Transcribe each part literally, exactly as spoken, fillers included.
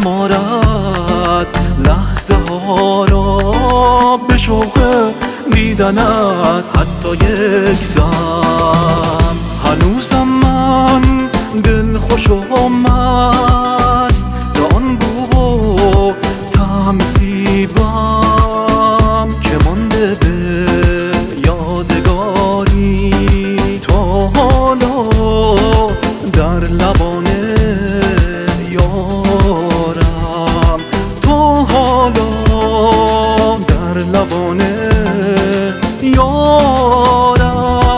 میشمارد لحظه ها را به شوق دیدنت، حتی یک دم. هنوزم من دل خوش و مست زان بو و طعم سیبم که مانده به یادگاری. تا حالا در لبان یارم، تا حالا در لبان یارم.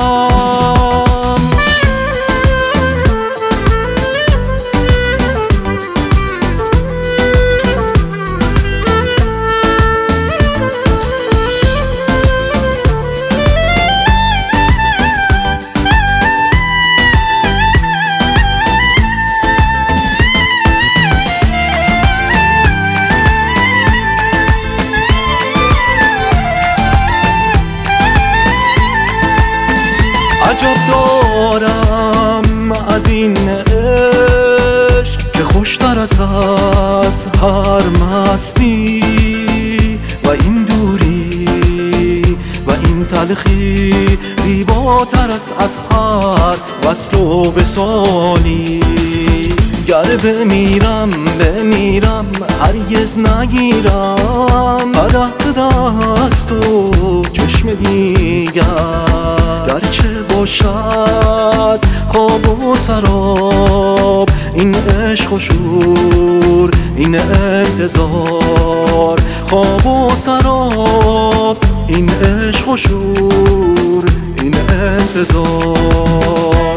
عجب دارم از این عشق که خوشتر است از هر مستی و این دوری و این تلخی، زیباتر است از هر وصل و وصالی. گر بمیرم بمیرم هرگز نگیرم قدح ز دست و چشم دیگر، گرچه باشد خواب و سراب این عشق و شور این انتظار. خواب و سراب این عشق و شور این انتظار.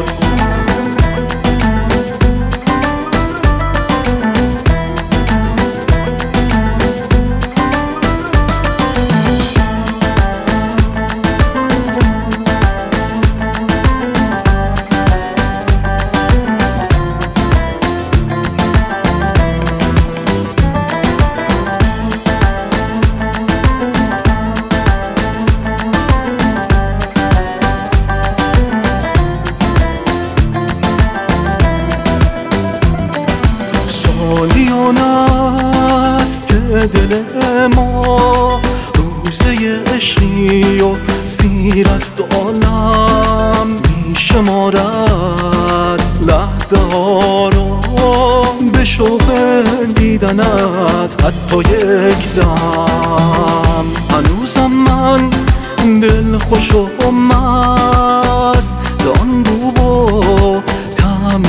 سالیان است که دل ما روزه عشقی و سیر است عالم، میشمارد لحظه ها را به شوق دیدنت، حتی یک دم. هنوزم من دل خوش و مست زان بو و طعم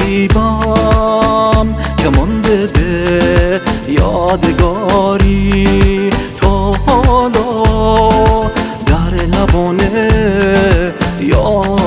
سیبم که مانده به یادگاری. تا حالا در لبان یار